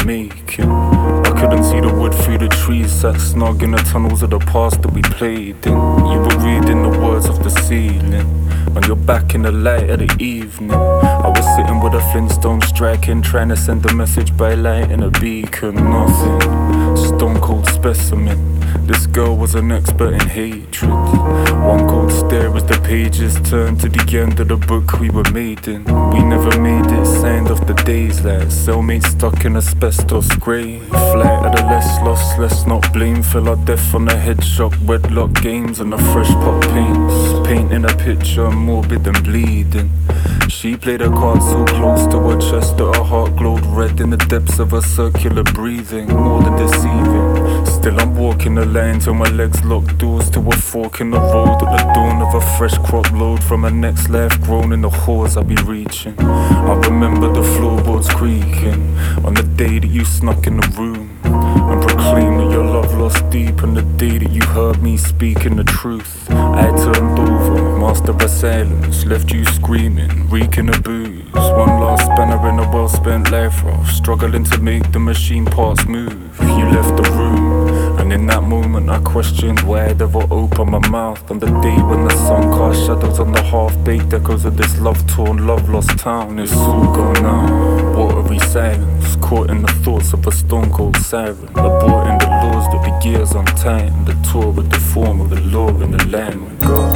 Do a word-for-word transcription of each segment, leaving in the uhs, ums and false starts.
making. I couldn't see the wood through the trees, sat snug in the tunnels of the past that we played in. You were reading the words off the ceiling, on your back in the light of the evening. I was sitting with a Flintstone striking, trying to send a message by light in a beacon. Nothing, stone cold specimen. This girl was an expert in hatred. One cold stare as the pages turned to the end of the book we were made in. We never made it, signed off the days like cellmates stuck in asbestos grave. Flight of the less lost, let's not blame. Fell our death on the headshot, wedlock games and the fresh pot paints. Painting a picture morbid and bleeding. She played her cards so close to her chest that her heart glowed red in the depths of her circular breathing. More than deceiving. Still I'm walking the line till my legs lock doors to a fork in the road at the dawn of a fresh crop load from a next life grown in the halls I'll be reaching. I remember the floorboards creaking on the day that you snuck in the room and proclaimed that your love lost deep, and the day that you heard me speaking the truth. I turned over, master of silence, left you screaming, reeking of booze. One last spanner in a well-spent life raft, struggling to make the machine parts move. You left the room, and in that moment I questioned why I'd ever open my mouth on the day when the sun cast shadows on the half-baked echoes of this love-torn, love-lost town. It's all gone now, watery silence, caught in the thoughts of a stone-cold siren. Aborting the laws that the gears untighten, the tour with the form of the law in the land with God.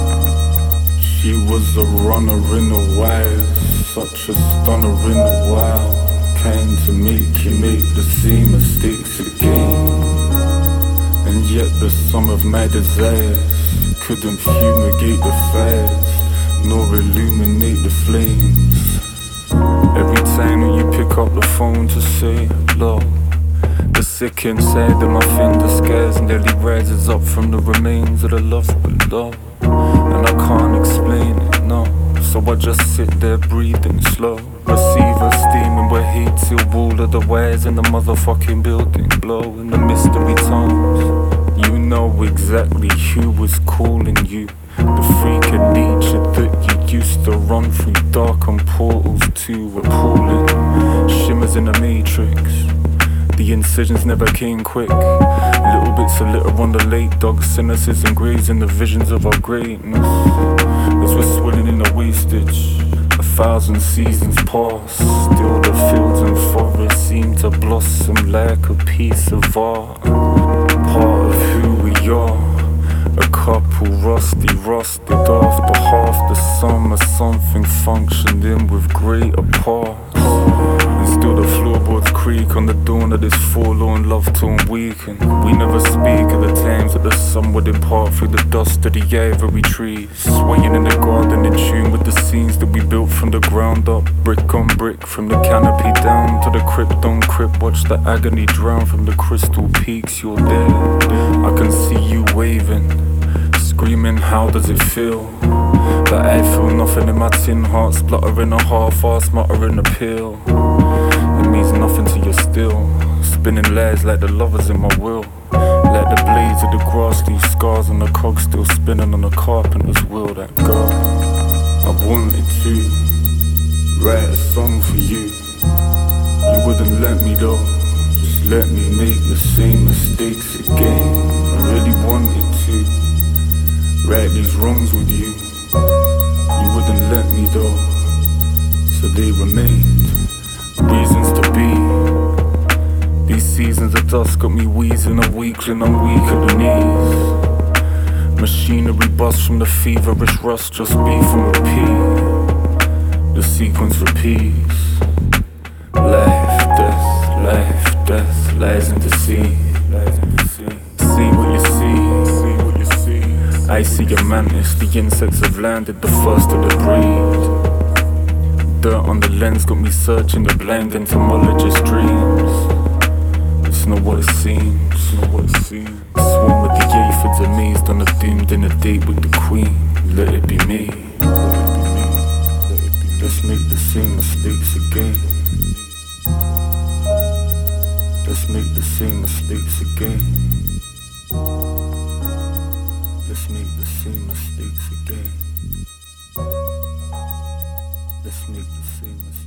She was a runner in the wild, such a stunner in the wild. Kind to make you make the same mistakes again. And yet the sum of my desires couldn't fumigate the fires, nor illuminate the flames. Every time that you pick up the phone to say hello, the sick inside of my thin disguise nearly rises up from the remains of the love below. And I can't explain it, no. So I just sit there breathing slow. Receiver steaming where hate till all of the wires in the motherfucking building blow. In the mystery tones, you know exactly who was calling you. The freak of nature that you used to run through darkened portals to, appalling shimmers in the matrix. The incisions never came quick. Little bits of litter on the lake, dog cynicism grazing the visions of our greatness. As we're swilling in the wastage, a thousand seasons pass. Still the fields and forests seem to blossom like a piece of art. Part of who we are. A couple rusty, rusted after half the summer. Something functioned in with greater parts. And still the floorboards creak on the dawn of this forlorn love-torn weekend. We never speak of the times that the sun would impart through the dust of the ivory trees, swaying in the garden in tune with the scenes that we built from the ground up, brick on brick, from the canopy down to the crypt on crypt. Watch the agony drown from the crystal peaks. You're there, I can see you waving, screaming, how does it feel? But I feel nothing in my tin heart, spluttering a half-assed, muttering a pill. It means nothing to you still, spinning lies like the lovers in my will. Like the blades of the grass leave scars on the cogs still spinning on the carpenter's wheel. That girl, I wanted to write a song for you. You wouldn't let me though, just let me make the same mistakes again. I really wanted to right these wrongs with you. You wouldn't let me though, so they remained reasons to be. These seasons of dust got me wheezing, I'm weak and I'm weak at the knees. Machinery busts from the feverish rust, just beef and repeat. The sequence repeats. Life, death, life, death, lies in the sea. See what you see, see what you see. I see a mantis, the insects have landed, the first of the breed. Dirt on the lens got me searching the blind entomologist dreams. It's not what it seems, it's not what it seems. Swarm with the aphids amazed on a doomed dinner date with the queen. Let it be me, let it be me, let it be me. Let's make the same mistakes again. Let's make the same mistakes again. Let's make the same mistakes again. Let's make the same mistakes.